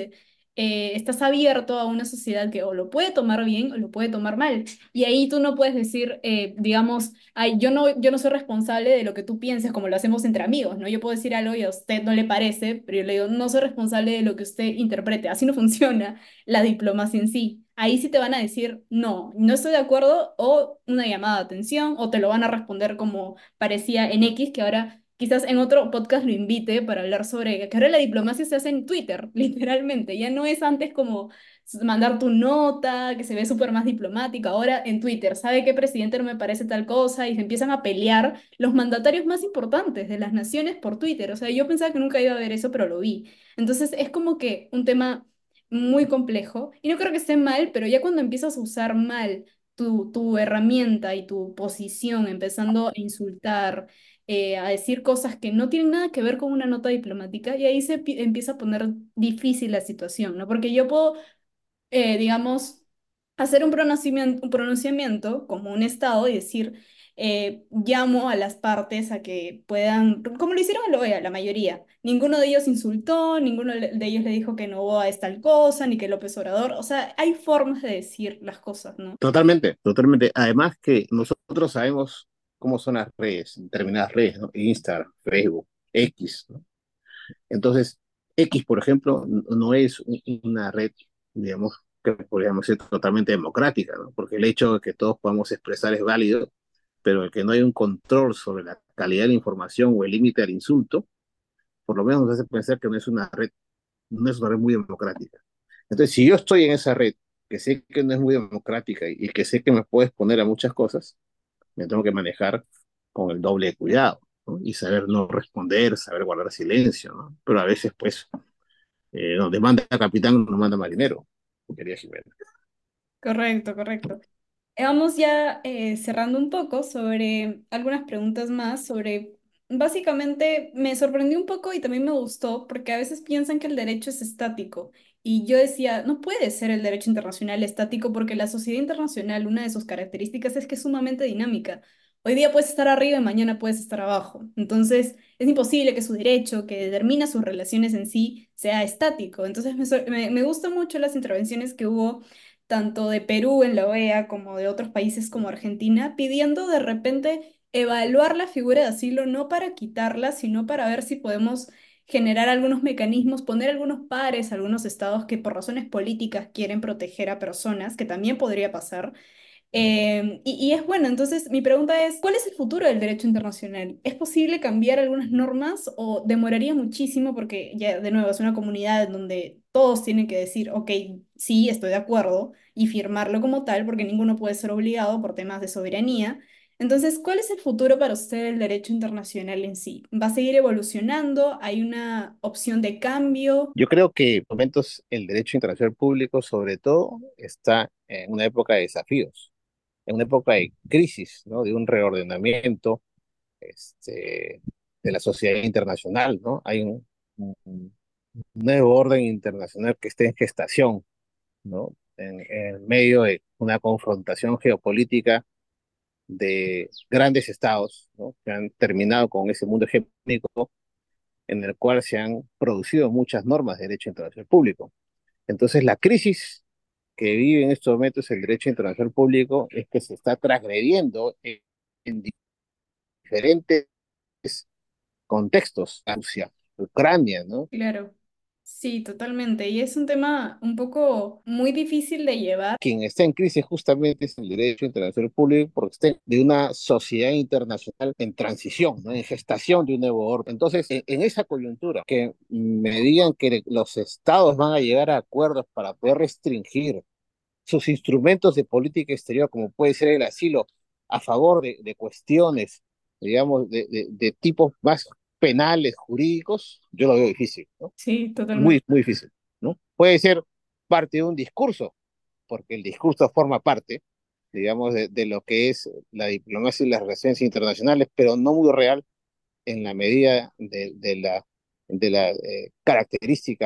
eh, estás abierto a una sociedad que o lo puede tomar bien o lo puede tomar mal. Y ahí tú no puedes decir, eh, digamos, ay, yo no, yo no soy responsable de lo que tú pienses, como lo hacemos entre amigos, ¿no? Yo puedo decir algo y a usted no le parece, pero yo le digo, no soy responsable de lo que usted interprete. Así no funciona la diplomacia en sí. Ahí sí te van a decir, no, no estoy de acuerdo, o una llamada de atención, o te lo van a responder como parecía en X, que ahora quizás en otro podcast lo invite para hablar sobre que ahora la diplomacia se hace en Twitter, literalmente. Ya no es antes como mandar tu nota, que se ve súper más diplomática, ahora en Twitter. ¿Sabe qué presidente no me parece tal cosa? Y se empiezan a pelear los mandatarios más importantes de las naciones por Twitter. O sea, yo pensaba que nunca iba a ver eso, pero lo vi. Entonces es como que un tema muy complejo. Y no creo que esté mal, pero ya cuando empiezas a usar mal tu, tu herramienta y tu posición, empezando a insultar, eh, a decir cosas que no tienen nada que ver con una nota diplomática, y ahí se pi- empieza a poner difícil la situación, ¿no? Porque yo puedo, eh, digamos, hacer un pronunciamiento, un pronunciamiento como un Estado y decir, eh, llamo a las partes a que puedan, como lo hicieron en la O E A, la mayoría. Ninguno de ellos insultó, ninguno le- de ellos le dijo que Noboa es tal cosa, ni que López Obrador. O sea, hay formas de decir las cosas, ¿no? Totalmente, totalmente. Además que nosotros sabemos cómo son las redes, determinadas redes, ¿no? Instagram, Facebook, X, ¿no? Entonces, X, por ejemplo, n- no es un- una red, digamos, que podríamos ser totalmente democrática, ¿no? Porque el hecho de que todos podamos expresar es válido, pero el que no hay un control sobre la calidad de la información o el límite al insulto, por lo menos nos hace pensar que no es una red, no es una red muy democrática. Entonces, si yo estoy en esa red, que sé que no es muy democrática y, y que sé que me puede exponer a muchas cosas, me tengo que manejar con el doble de cuidado, ¿no? Y saber no responder, saber guardar silencio, ¿no? Pero a veces, pues, eh, donde manda capitán no manda marinero, quería Jimena. Correcto, correcto. Vamos ya eh, cerrando un poco sobre algunas preguntas más, sobre, básicamente me sorprendió un poco y también me gustó porque a veces piensan que el derecho es estático y yo decía, no puede ser el derecho internacional estático porque la sociedad internacional, una de sus características es que es sumamente dinámica. Hoy día puedes estar arriba y mañana puedes estar abajo. Entonces es imposible que su derecho, que determina sus relaciones en sí, sea estático. Entonces me, sor- me, me gustan mucho las intervenciones que hubo tanto de Perú en la O E A como de otros países como Argentina, pidiendo de repente evaluar la figura de asilo no para quitarla, sino para ver si podemos generar algunos mecanismos, poner algunos pares a algunos estados que por razones políticas quieren proteger a personas, que también podría pasar. Eh, y, y es bueno, entonces mi pregunta es, ¿cuál es el futuro del derecho internacional? ¿Es posible cambiar algunas normas o demoraría muchísimo porque ya de nuevo es una comunidad en donde todos tienen que decir, ok, sí, estoy de acuerdo y firmarlo como tal porque ninguno puede ser obligado por temas de soberanía? Entonces, ¿cuál es el futuro para usted del derecho internacional en sí? ¿Va a seguir evolucionando? ¿Hay una opción de cambio? Yo creo que en momentos el derecho internacional público, sobre todo, está en una época de desafíos, en una época de crisis, ¿no? De un reordenamiento este, de la sociedad internacional, ¿no? Hay un, un nuevo orden internacional que está en gestación, ¿no? En, en medio de una confrontación geopolítica de grandes estados, ¿no? Que han terminado con ese mundo hegemónico en el cual se han producido muchas normas de derecho internacional público. Entonces, la crisis que vive en estos momentos el derecho internacional público es que se está transgrediendo en, en diferentes contextos, Rusia, Ucrania, ¿no? Claro, sí, totalmente. Y es un tema un poco muy difícil de llevar. Quien está en crisis justamente es el derecho internacional público porque está de una sociedad internacional en transición, ¿no? En gestación de un nuevo orden. Entonces, en, en esa coyuntura, que me digan que los estados van a llegar a acuerdos para poder restringir sus instrumentos de política exterior, como puede ser el asilo, a favor de, de cuestiones, digamos, de, de, de tipos más penales, jurídicos, yo lo veo difícil, ¿no? Sí, totalmente. Muy, muy difícil, ¿no? Puede ser parte de un discurso, porque el discurso forma parte, digamos, de, de lo que es la diplomacia y las relaciones internacionales, pero no muy real en la medida de, de la, de la eh, característica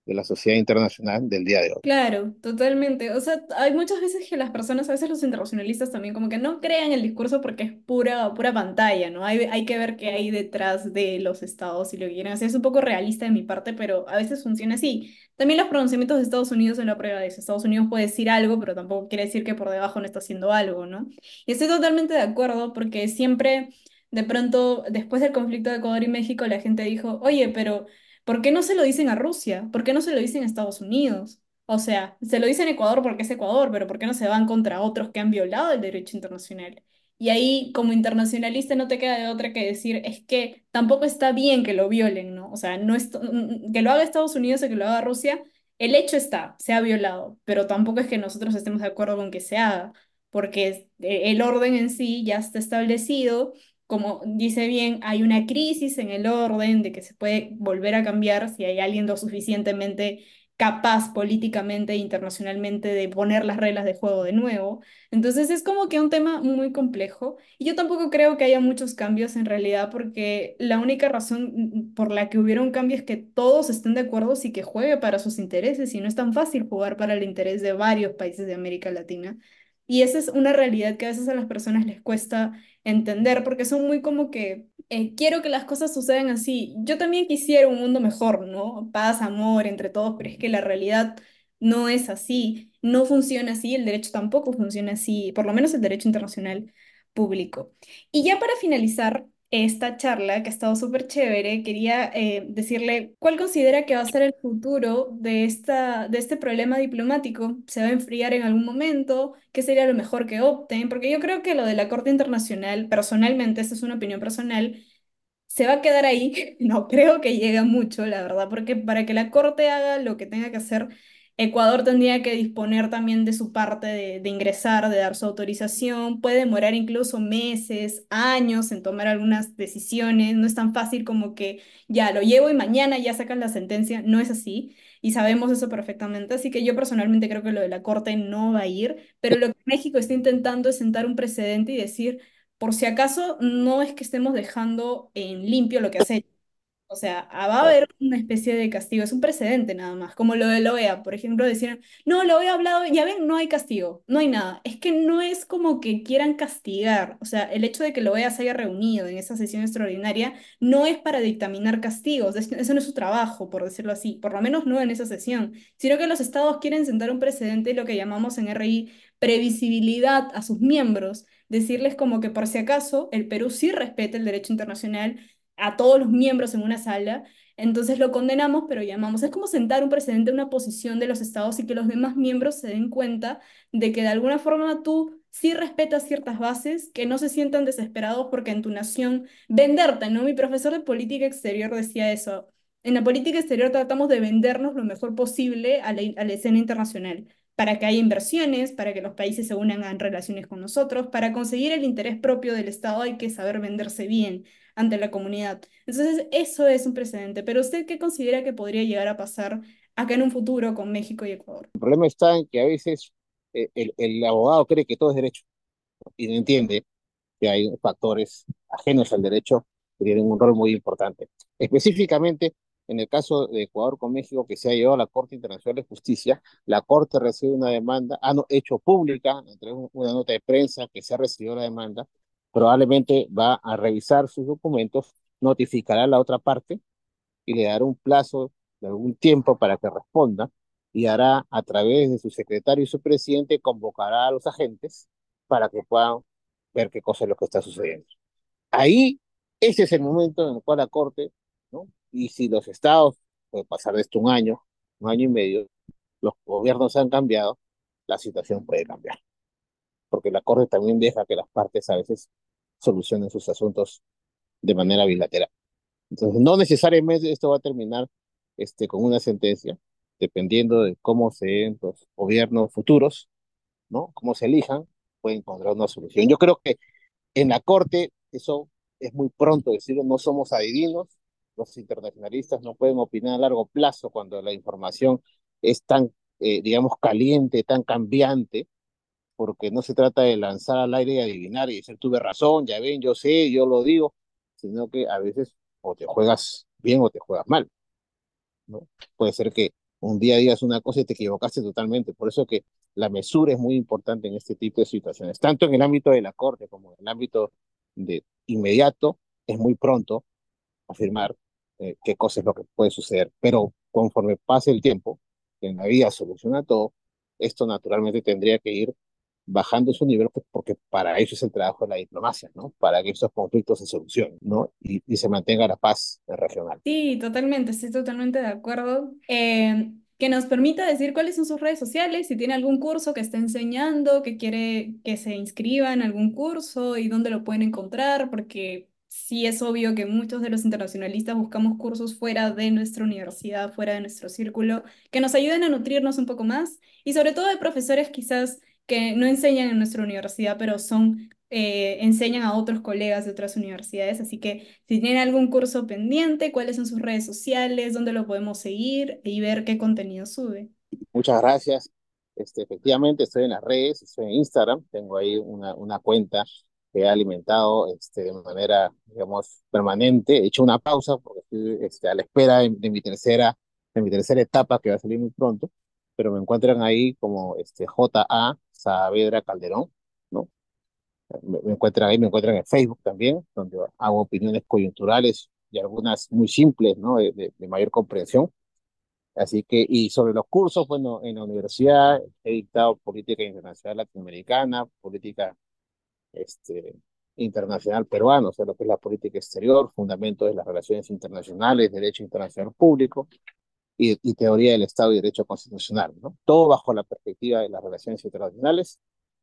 de la sociedad internacional del día de hoy. Claro, totalmente. O sea, hay muchas veces que las personas, a veces los internacionalistas también como que no crean el discurso porque es pura, pura pantalla, ¿no? Hay, hay que ver qué hay detrás de los estados y lo que quieren hacer. Es un poco realista de mi parte, pero a veces funciona así. También los pronunciamientos de Estados Unidos son la prueba de eso. Estados Unidos puede decir algo, pero tampoco quiere decir que por debajo no está haciendo algo, ¿no? Y estoy totalmente de acuerdo porque siempre, de pronto, después del conflicto de Ecuador y México, la gente dijo, oye, pero ¿por qué no se lo dicen a Rusia? ¿Por qué no se lo dicen a Estados Unidos? O sea, se lo dice en Ecuador porque es Ecuador, pero ¿por qué no se van contra otros que han violado el derecho internacional? Y ahí, como internacionalista, no te queda de otra que decir, es que tampoco está bien que lo violen, ¿no? O sea, no es mm, que lo haga Estados Unidos o que lo haga Rusia, el hecho está, se ha violado, pero tampoco es que nosotros estemos de acuerdo con que se haga, porque es- eh, el orden en sí ya está establecido. Como dice bien, hay una crisis en el orden de que se puede volver a cambiar si hay alguien lo suficientemente capaz políticamente e internacionalmente de poner las reglas de juego de nuevo. Entonces es como que un tema muy complejo y yo tampoco creo que haya muchos cambios en realidad porque la única razón mm, por la que hubiera un cambio es que todos estén de acuerdo y que juegue para sus intereses y no es tan fácil jugar para el interés de varios países de América Latina. Y esa es una realidad que a veces a las personas les cuesta entender porque son muy como que eh, quiero que las cosas sucedan así. Yo también quisiera un mundo mejor, ¿no? Paz, amor entre todos, pero es que la realidad no es así, no funciona así, el derecho tampoco funciona así, por lo menos el derecho internacional público. Y ya para finalizar esta charla, que ha estado súper chévere, quería eh, decirle cuál considera que va a ser el futuro de esta, de este problema diplomático. ¿Se va a enfriar en algún momento? ¿Qué sería lo mejor que opten? Porque yo creo que lo de la Corte Internacional, personalmente, esta es una opinión personal, se va a quedar ahí. No creo que llegue a mucho, la verdad, porque para que la Corte haga lo que tenga que hacer, Ecuador tendría que disponer también de su parte de, de ingresar, de dar su autorización. Puede demorar incluso meses, años en tomar algunas decisiones. No es tan fácil como que ya lo llevo y mañana ya sacan la sentencia. No es así. Y sabemos eso perfectamente. Así que yo personalmente creo que lo de la Corte no va a ir. Pero lo que México está intentando es sentar un precedente y decir por si acaso, no es que estemos dejando en limpio lo que has hecho. O sea, ah, va a haber una especie de castigo, es un precedente nada más, como lo de la O E A, por ejemplo, decían, no, la O E A ha hablado, ya ven, no hay castigo, no hay nada. Es que no es como que quieran castigar, o sea, el hecho de que la O E A se haya reunido en esa sesión extraordinaria no es para dictaminar castigos, es- eso no es su trabajo, por decirlo así, por lo menos no en esa sesión, sino que los estados quieren sentar un precedente, lo que llamamos en R I previsibilidad a sus miembros, decirles como que por si acaso el Perú sí respeta el derecho internacional a todos los miembros en una sala, entonces lo condenamos, pero llamamos. Es como sentar un precedente, una posición de los estados y que los demás miembros se den cuenta de que de alguna forma tú sí respetas ciertas bases, que no se sientan desesperados porque en tu nación venderte, ¿no? Mi profesor de política exterior decía eso. En la política exterior tratamos de vendernos lo mejor posible a la, a la escena internacional, para que haya inversiones, para que los países se unan en relaciones con nosotros, para conseguir el interés propio del Estado hay que saber venderse bien ante la comunidad. Entonces, eso es un precedente. Pero ¿usted qué considera que podría llegar a pasar acá en un futuro con México y Ecuador? El problema está en que a veces eh, el, el abogado cree que todo es derecho y no entiende que hay factores ajenos al derecho que tienen un rol muy importante. Específicamente, en el caso de Ecuador con México, que se ha llevado a la Corte Internacional de Justicia, la Corte recibe una demanda, ha no- hecho pública, entre un- una nota de prensa que se ha recibido la demanda, probablemente va a revisar sus documentos, notificará a la otra parte y le dará un plazo de algún tiempo para que responda y hará a través de su secretario y su presidente, convocará a los agentes para que puedan ver qué cosa es lo que está sucediendo. Ahí, ese es el momento en el cual la Corte, ¿no? Y si los estados, puede pasar de esto un año, un año y medio, los gobiernos han cambiado, la situación puede cambiar, porque la Corte también deja que las partes a veces solucionen sus asuntos de manera bilateral. Entonces, no necesariamente esto va a terminar este, con una sentencia, dependiendo de cómo se den los gobiernos futuros, ¿no? Cómo se elijan, pueden encontrar una solución. Yo creo que en la Corte, eso es muy pronto decirlo, no somos adivinos, los internacionalistas no pueden opinar a largo plazo cuando la información es tan, eh, digamos, caliente, tan cambiante, porque no se trata de lanzar al aire y adivinar y decir tuve razón, ya ven, yo sé, yo lo digo, sino que a veces o te juegas bien o te juegas mal, ¿no? Puede ser que Un día digas una cosa y te equivocaste totalmente. Por eso que la mesura es muy importante en este tipo de situaciones, tanto en el ámbito de la corte como en el ámbito de inmediato, es muy pronto afirmar eh, qué cosa es lo que puede suceder. Pero conforme pase el tiempo, que en la vida soluciona todo, esto naturalmente tendría que ir bajando su nivel, pues, porque para eso es el trabajo de la diplomacia, ¿no? Para que estos conflictos se solucionen, ¿no? Y, y se mantenga la paz regional. Sí, totalmente, estoy totalmente de acuerdo. Eh, que nos permita decir cuáles son sus redes sociales, si tiene algún curso que está enseñando, que quiere que se inscriba en algún curso y dónde lo pueden encontrar, porque sí es obvio que muchos de los internacionalistas buscamos cursos fuera de nuestra universidad, fuera de nuestro círculo, que nos ayuden a nutrirnos un poco más y sobre todo de profesores quizás que no enseñan en nuestra universidad, pero son eh, enseñan a otros colegas de otras universidades. Así que si tienen algún curso pendiente, cuáles son sus redes sociales, dónde lo podemos seguir y ver qué contenido sube. Muchas gracias. Este, efectivamente, estoy en las redes, estoy en Instagram, tengo ahí una, una cuenta que he alimentado este, de manera, digamos, permanente. He hecho una pausa porque estoy este, a la espera de, de mi tercera, de mi tercera etapa que va a salir muy pronto, pero me encuentran ahí como este, J A Saavedra Calderón, ¿no? Me, me encuentran ahí, me encuentran en Facebook también, donde hago opiniones coyunturales y algunas muy simples, ¿no? De, de, de mayor comprensión. Así que, y sobre los cursos, bueno, en la universidad he dictado política internacional latinoamericana, política este, internacional peruana, o sea, lo que es la política exterior, fundamentos de las relaciones internacionales, derecho internacional público y, y teoría del Estado y derecho constitucional, ¿no? Todo bajo la perspectiva de las relaciones internacionales.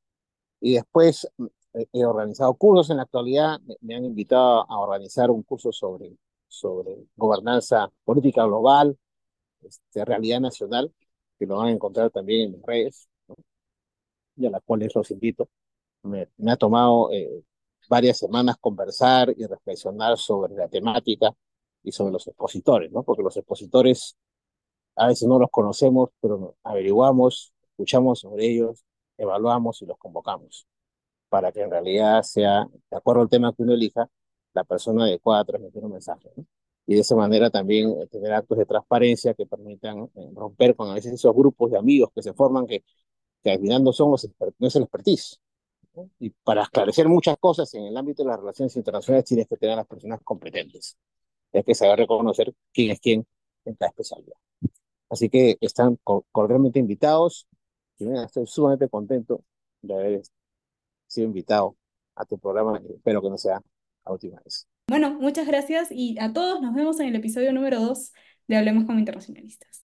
Y después mm, he he organizado cursos en la actualidad, me, me han invitado a organizar un curso sobre, sobre gobernanza política global, este, realidad nacional, que lo van a encontrar también en mis redes, ¿no? Y a las cuales los invito. Me, me ha tomado eh, varias semanas conversar y reflexionar sobre la temática y sobre los expositores, ¿no? Porque los expositores a veces no los conocemos, pero averiguamos, escuchamos sobre ellos, evaluamos y los convocamos para que en realidad sea, de acuerdo al tema que uno elija, la persona adecuada a transmitir un mensaje, ¿no? Y de esa manera también eh, tener actos de transparencia que permitan eh, romper con a veces esos grupos de amigos que se forman que, que al final no, son los exper- no es el expertise, ¿no? Y para esclarecer muchas cosas en el ámbito de las relaciones internacionales tienes que tener a las personas competentes. Hay que saber reconocer quién es quién en cada especialidad. Así que están co- cordialmente invitados. Y bueno, estoy sumamente contento de haber sido invitado a tu programa. Espero que no sea la última vez. Bueno, muchas gracias y a todos nos vemos en el episodio número dos de Hablemos como Internacionalistas.